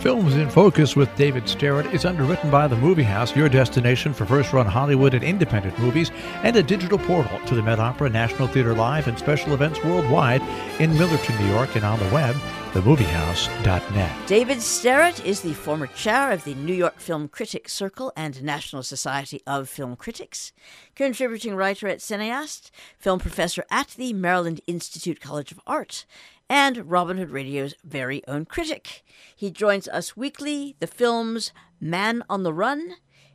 Films in Focus with David Starrett is underwritten by The Movie House, your destination for first-run Hollywood and independent movies, and a digital portal to the Met Opera, National Theater Live, and special events worldwide in Millerton, New York, and on the web, themoviehouse.net. David Starrett is the former chair of the New York Film Critics Circle and National Society of Film Critics, contributing writer at Cineast, film professor at the Maryland Institute College of Art, and Robin Hood Radio's very own critic. He joins us weekly. The films Man on the Run,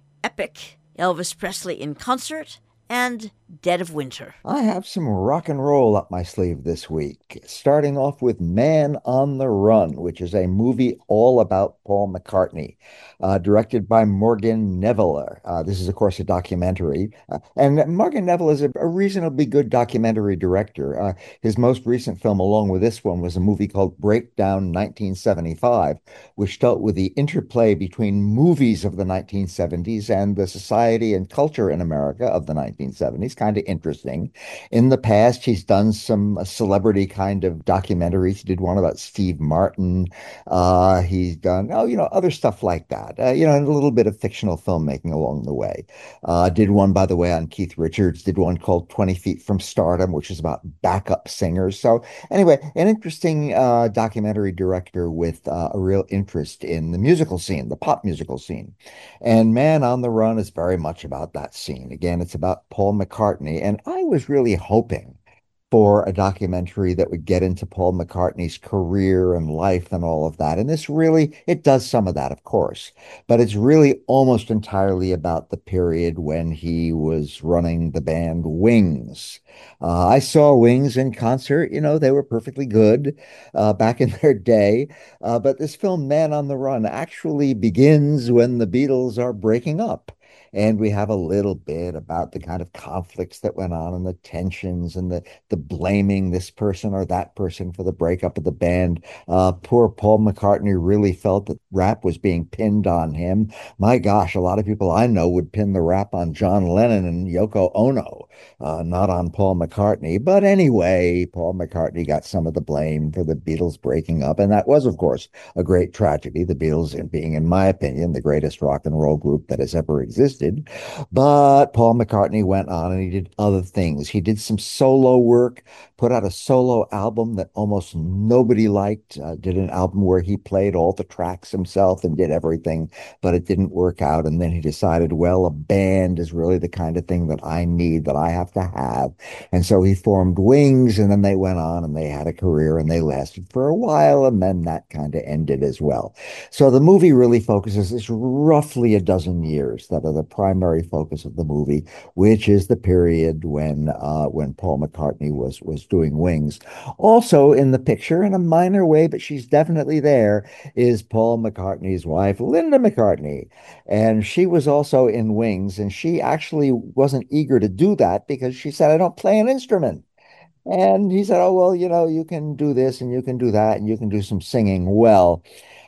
Epic, Elvis Presley in Concert, and Dead of Winter. I have some rock and roll up my sleeve this week, starting off with Man on the Run, which is a movie all about Paul McCartney, directed by Morgan Neville. This is, of course, a documentary. And Morgan Neville is a reasonably good documentary director. His most recent film, along with this one, was a movie called Breakdown 1975, which dealt with the interplay between movies of the 1970s and the society and culture in America of the 1970s. Kind of interesting. In the past, he's done some celebrity kind of documentaries. He did one about Steve Martin. He's done, other stuff like that. And a little bit of fictional filmmaking along the way. Did one, by the way, on Keith Richards. Did one called 20 Feet from Stardom, which is about backup singers. So anyway, an interesting documentary director with a real interest in the musical scene, the pop musical scene. And Man on the Run is very much about that scene. Again, it's about Paul McCartney. And I was really hoping for a documentary that would get into Paul McCartney's career and life and all of that. And this really, it does some of that, of course, but it's really almost entirely about the period when he was running the band Wings. I saw Wings in concert. They were perfectly good back in their day. But this film, Man on the Run, actually begins when the Beatles are breaking up. And we have a little bit about the kind of conflicts that went on and the tensions and the blaming this person or that person for the breakup of the band. Poor Paul McCartney really felt that rap was being pinned on him. My gosh, a lot of people I know would pin the rap on John Lennon and Yoko Ono, not on Paul McCartney. But anyway, Paul McCartney got some of the blame for the Beatles breaking up. And that was, of course, a great tragedy. The Beatles being, in my opinion, the greatest rock and roll group that has ever existed. But Paul McCartney went on and he did other things. He did some solo work, put out a solo album that almost nobody liked, did an album where he played all the tracks himself and did everything, but it didn't work out. And then he decided, well, a band is really the kind of thing that I need, that I have to have. And so he formed Wings, and then they went on and they had a career and they lasted for a while, and then that kind of ended as well. So the movie really focuses, it's roughly a dozen years that are the primary focus of the movie, which is the period when Paul McCartney was doing Wings. Also in the picture, in a minor way, but she's definitely there, is Paul McCartney's wife, Linda McCartney. And she was also in Wings, and she actually wasn't eager to do that because she said, I don't play an instrument. And he said, oh, well, you can do this and you can do that and you can do some singing. Well,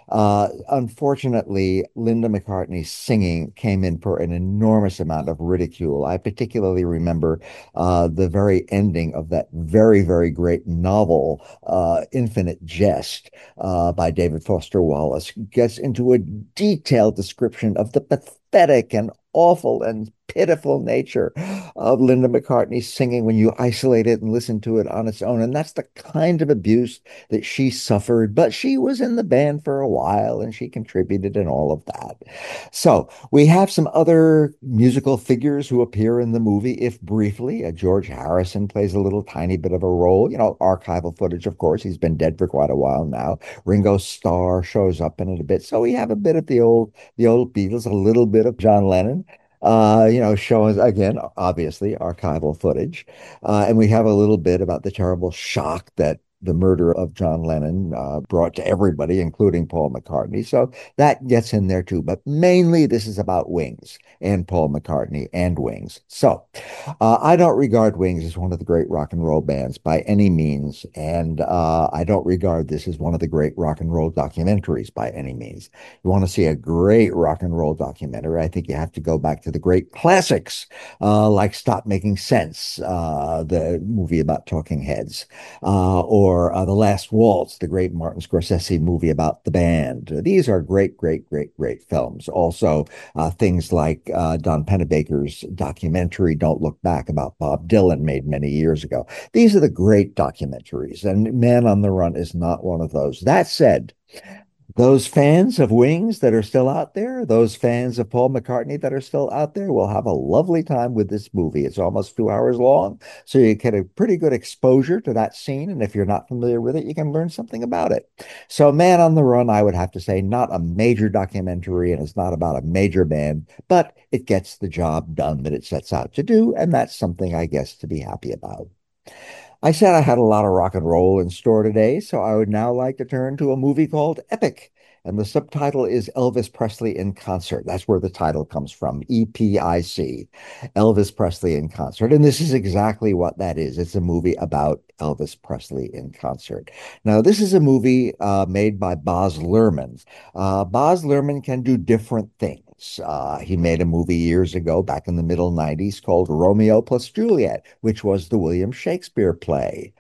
unfortunately, Linda McCartney's singing came in for an enormous amount of ridicule. I particularly remember the very ending of that very, very great novel, Infinite Jest, by David Foster Wallace, gets into a detailed description of the pathetic and awful and pitiful nature of Linda McCartney singing when you isolate it and listen to it on its own. And that's the kind of abuse that she suffered. But she was in the band for a while and she contributed and all of that. So we have some other musical figures who appear in the movie, if briefly. George Harrison plays a little tiny bit of a role. Archival footage, of course. He's been dead for quite a while now. Ringo Starr shows up in it a bit. So we have a bit of the old Beatles, a little bit of John Lennon. Showing, again, obviously, archival footage. And we have a little bit about the terrible shock that the murder of John Lennon brought to everybody, including Paul McCartney. So that gets in there too. But mainly this is about Wings and Paul McCartney and Wings. So I don't regard Wings as one of the great rock and roll bands by any means. And I don't regard this as one of the great rock and roll documentaries by any means. You want to see a great rock and roll documentary, I think you have to go back to the great classics like Stop Making Sense, the movie about Talking Heads, or or The Last Waltz, the great Martin Scorsese movie about the band. These are great, great, great, great films. Also, things like Don Pennebaker's documentary, Don't Look Back, about Bob Dylan, made many years ago. These are the great documentaries, and Man on the Run is not one of those. That said, those fans of Wings that are still out there, those fans of Paul McCartney that are still out there, will have a lovely time with this movie. It's almost 2 hours long, so you get a pretty good exposure to that scene. And if you're not familiar with it, you can learn something about it. So, Man on the Run, I would have to say, not a major documentary, and it's not about a major band, but it gets the job done that it sets out to do. And that's something, I guess, to be happy about. I said I had a lot of rock and roll in store today, so I would now like to turn to a movie called Epic. And the subtitle is Elvis Presley in Concert. That's where the title comes from, EPIC, Elvis Presley in Concert. And this is exactly what that is. It's a movie about Elvis Presley in concert. Now, this is a movie made by Baz Luhrmann. Baz Luhrmann can do different things. He made a movie years ago, back in the middle 90s, called Romeo plus Juliet, which was the William Shakespeare play.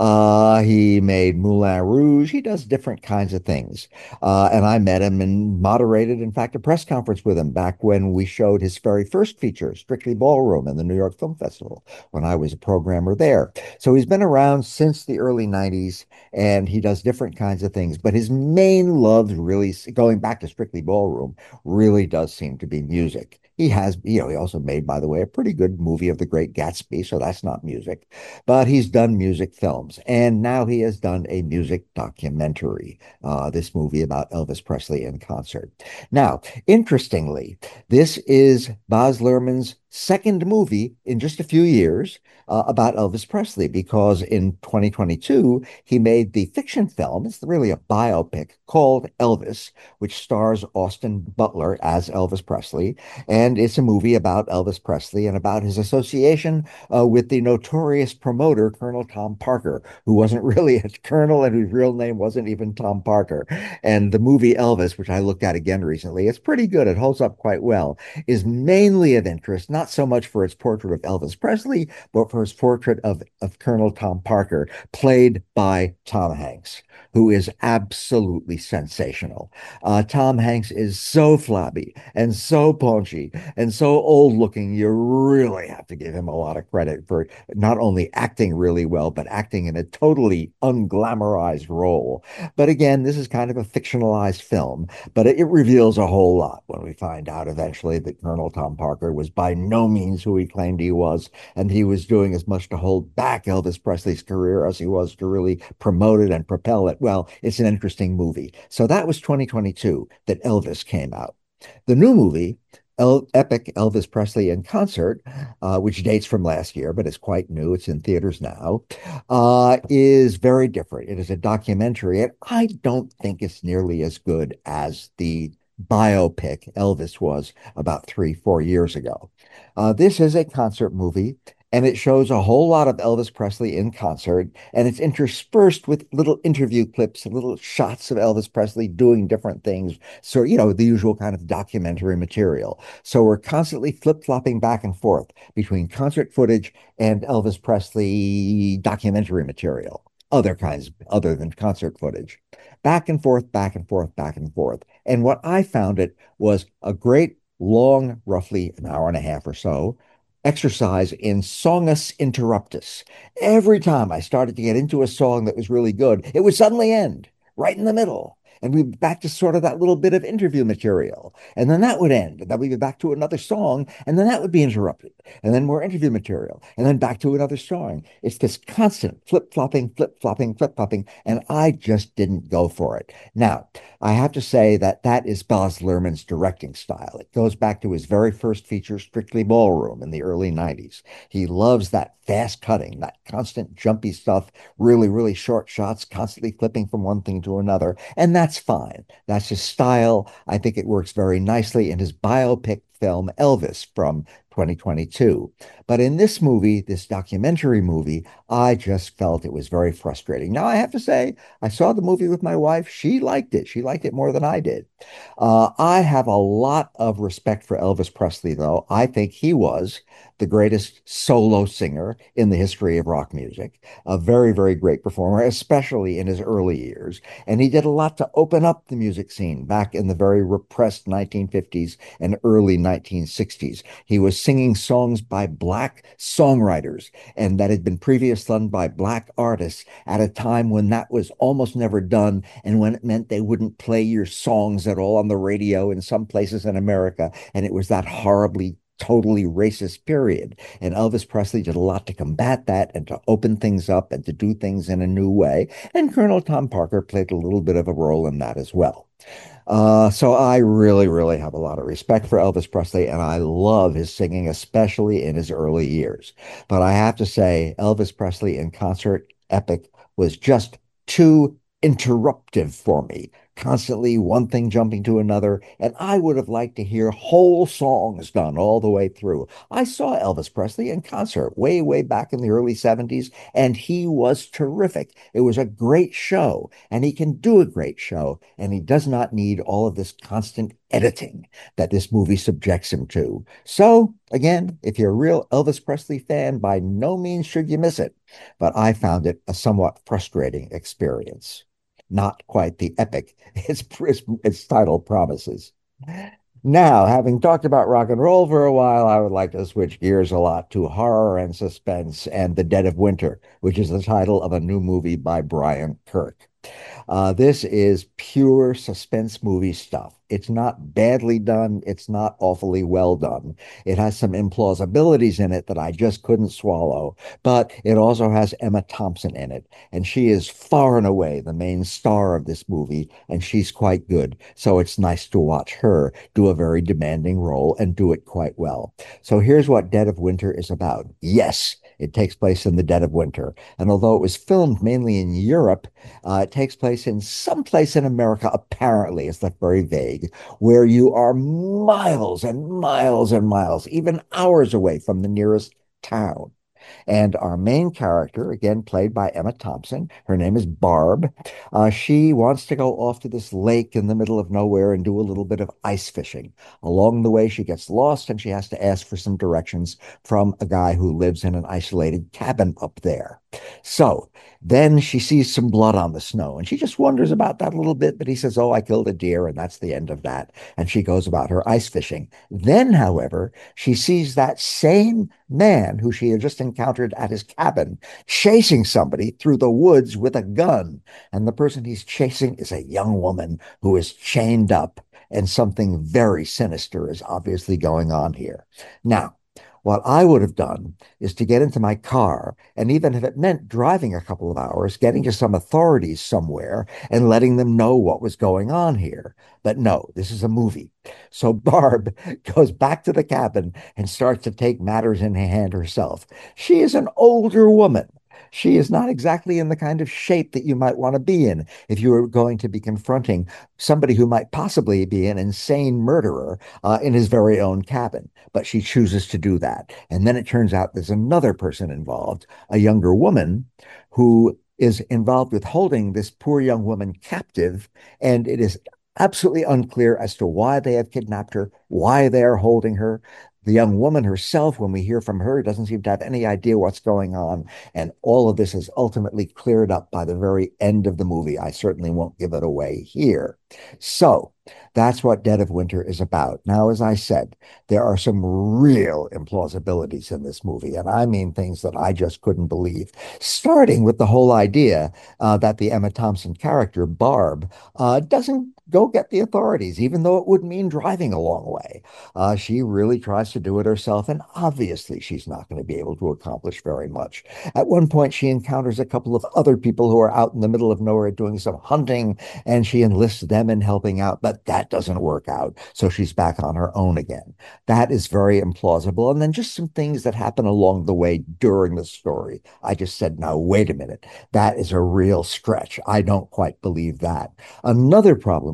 He made Moulin Rouge. He does different kinds of things. And I met him and moderated, in fact, a press conference with him back when we showed his very first feature, Strictly Ballroom, in the New York Film Festival, when I was a programmer there. So he's been around since the early 90s, and he does different kinds of things. But his main love, really, going back to Strictly Ballroom, really does seem to be music. He also made, by the way, a pretty good movie of The Great Gatsby, so that's not music. But he's done music films, and now he has done a music documentary, this movie about Elvis Presley in concert. Now, interestingly, this is Baz Luhrmann's second movie in just a few years about Elvis Presley, because in 2022, he made the fiction film, it's really a biopic, called Elvis, which stars Austin Butler as Elvis Presley. And it's a movie about Elvis Presley and about his association with the notorious promoter, Colonel Tom Parker, who wasn't really a colonel and whose real name wasn't even Tom Parker. And the movie Elvis, which I looked at again recently, it's pretty good. It holds up quite well, is mainly of interest, not so much for its portrait of Elvis Presley, but for its portrait of Colonel Tom Parker, played by Tom Hanks, who is absolutely sensational. Tom Hanks is so flabby and so paunchy and so old looking. You really have to give him a lot of credit for not only acting really well, but acting in a totally unglamorized role. But again, this is kind of a fictionalized film, but it reveals a whole lot when we find out eventually that Colonel Tom Parker was by no means who he claimed he was, and he was doing as much to hold back Elvis Presley's career as he was to really promote it and propel it. Well, it's an interesting movie. So that was 2022 that Elvis came out. The new movie, Epic Elvis Presley in Concert, which dates from last year, but is quite new. It's in theaters now, is very different. It is a documentary, and I don't think it's nearly as good as the biopic Elvis was about 3, 4 years ago. This is a concert movie, and it shows a whole lot of Elvis Presley in concert, and it's interspersed with little interview clips, little shots of Elvis Presley doing different things. So, the usual kind of documentary material. So we're constantly flip-flopping back and forth between concert footage and Elvis Presley documentary material, other kinds, other than concert footage. Back and forth, back and forth, back and forth. And what I found it was a great long, roughly an hour and a half or so, exercise in songus interruptus. Every time I started to get into a song that was really good, it would suddenly end right in the middle. And we'd be back to sort of that little bit of interview material. And then that would end. And then we'd be back to another song. And then that would be interrupted. And then more interview material. And then back to another song. It's this constant flip-flopping, flip-flopping, flip-flopping. And I just didn't go for it. Now, I have to say that that is Baz Luhrmann's directing style. It goes back to his very first feature, Strictly Ballroom, in the early 90s. He loves that fast cutting, that constant jumpy stuff, really, really short shots, constantly flipping from one thing to another. And that's fine. That's his style. I think it works very nicely in his biopic film, Elvis, from 2022. But in this movie, this documentary movie, I just felt it was very frustrating. Now, I have to say, I saw the movie with my wife. She liked it. She liked it more than I did. I have a lot of respect for Elvis Presley, though. I think he was the greatest solo singer in the history of rock music, a very, very great performer, especially in his early years. And he did a lot to open up the music scene back in the very repressed 1950s and early 1960s. He was singing songs by Black songwriters and that had been previously done by Black artists at a time when that was almost never done and when it meant they wouldn't play your songs at all on the radio in some places in America. And it was that horribly totally racist period. And Elvis Presley did a lot to combat that and to open things up and to do things in a new way. And Colonel Tom Parker played a little bit of a role in that as well. So I really, really have a lot of respect for Elvis Presley, and I love his singing, especially in his early years. But I have to say, Elvis Presley in concert epic was just too interruptive for me. Constantly one thing jumping to another, and I would have liked to hear whole songs done all the way through. I saw Elvis Presley in concert way, way back in the early 70s, and he was terrific. It was a great show, and he can do a great show, and he does not need all of this constant editing that this movie subjects him to. So, again, if you're a real Elvis Presley fan, by no means should you miss it, but I found it a somewhat frustrating experience. Not quite the epic its title promises. Now, having talked about rock and roll for a while, I would like to switch gears a lot to horror and suspense and The Dead of Winter, which is the title of a new movie by Brian Kirk. This is pure suspense movie stuff. It's not badly done. It's not awfully well done. It has some implausibilities in it that I just couldn't swallow, but it also has Emma Thompson in it, and she is far and away the main star of this movie, and she's quite good. So it's nice to watch her do a very demanding role and do it quite well. So here's what Dead of Winter is about. Yes, it takes place in the dead of winter. And although it was filmed mainly in Europe, it takes place in some place in America, apparently. It's like very vague, where you are miles and miles and miles, even hours away from the nearest town. And our main character, again played by Emma Thompson, her name is Barb. She wants to go off to this lake in the middle of nowhere and do a little bit of ice fishing. Along the way, she gets lost and she has to ask for some directions from a guy who lives in an isolated cabin up there. So then she sees some blood on the snow and she just wonders about that a little bit, but he says, "Oh, I killed a deer," and that's the end of that. And she goes about her ice fishing. Then, however, she sees that same man who she had just encountered at his cabin chasing somebody through the woods with a gun. And the person he's chasing is a young woman who is chained up, and something very sinister is obviously going on here. Now, what I would have done is to get into my car, and even if it meant driving a couple of hours, getting to some authorities somewhere and letting them know what was going on here. But no, this is a movie. So Barb goes back to the cabin and starts to take matters in hand herself. She is an older woman. She is not exactly in the kind of shape that you might want to be in if you were going to be confronting somebody who might possibly be an insane murderer in his very own cabin. But she chooses to do that. And then it turns out there's another person involved, a younger woman who is involved with holding this poor young woman captive. And it is absolutely unclear as to why they have kidnapped her, why they are holding her. The young woman herself, when we hear from her, doesn't seem to have any idea what's going on. And all of this is ultimately cleared up by the very end of the movie. I certainly won't give it away here. So that's what Dead of Winter is about. Now, as I said, there are some real implausibilities in this movie, and I mean things that I just couldn't believe, starting with the whole idea that the Emma Thompson character, Barb, doesn't go get the authorities, even though it would mean driving a long way. She really tries to do it herself, and obviously she's not going to be able to accomplish very much. At one point, she encounters a couple of other people who are out in the middle of nowhere doing some hunting, and she enlists them in helping out, but that doesn't work out. So she's back on her own again. That is very implausible. And then just some things that happen along the way during the story. I just said, now, wait a minute. That is a real stretch. I don't quite believe that. Another problem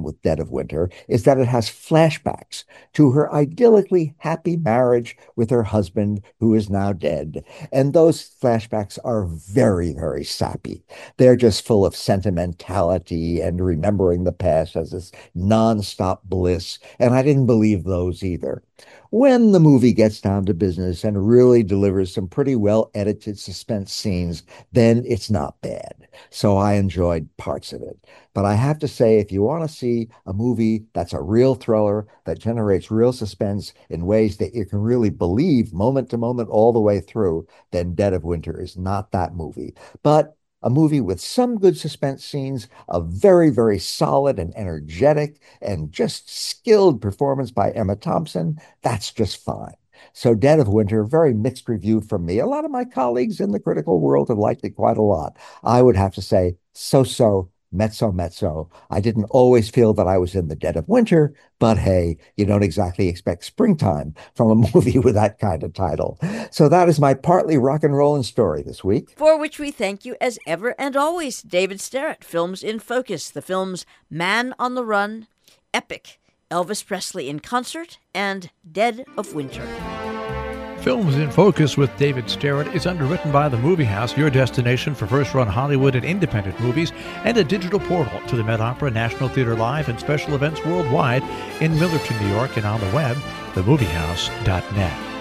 with Dead of Winter is that it has flashbacks to her idyllically happy marriage with her husband, who is now dead. And those flashbacks are very, very sappy. They're just full of sentimentality and remembering the past as this nonstop bliss. And I didn't believe those either. When the movie gets down to business and really delivers some pretty well edited suspense scenes, then it's not bad. So I enjoyed parts of it. But I have to say, if you want to see a movie that's a real thriller, that generates real suspense in ways that you can really believe moment to moment all the way through, then Dead of Winter is not that movie. But a movie with some good suspense scenes, a very, very solid and energetic and just skilled performance by Emma Thompson, that's just fine. So Dead of Winter, very mixed review from me. A lot of my colleagues in the critical world have liked it quite a lot. I would have to say so-so, mezzo. I didn't always feel that I was in the dead of winter, but hey, you don't exactly expect springtime from a movie with that kind of title. So that is my partly rock and rollin' story this week. For which we thank you as ever and always, David Sterrett. Films in Focus, the films Man on the Run, Epic, Elvis Presley in Concert, and Dead of Winter. Films in Focus with David Sterrett is underwritten by The Movie House, your destination for first-run Hollywood and independent movies, and a digital portal to the Met Opera, National Theatre Live, and special events worldwide in Millerton, New York, and on the web, themoviehouse.net.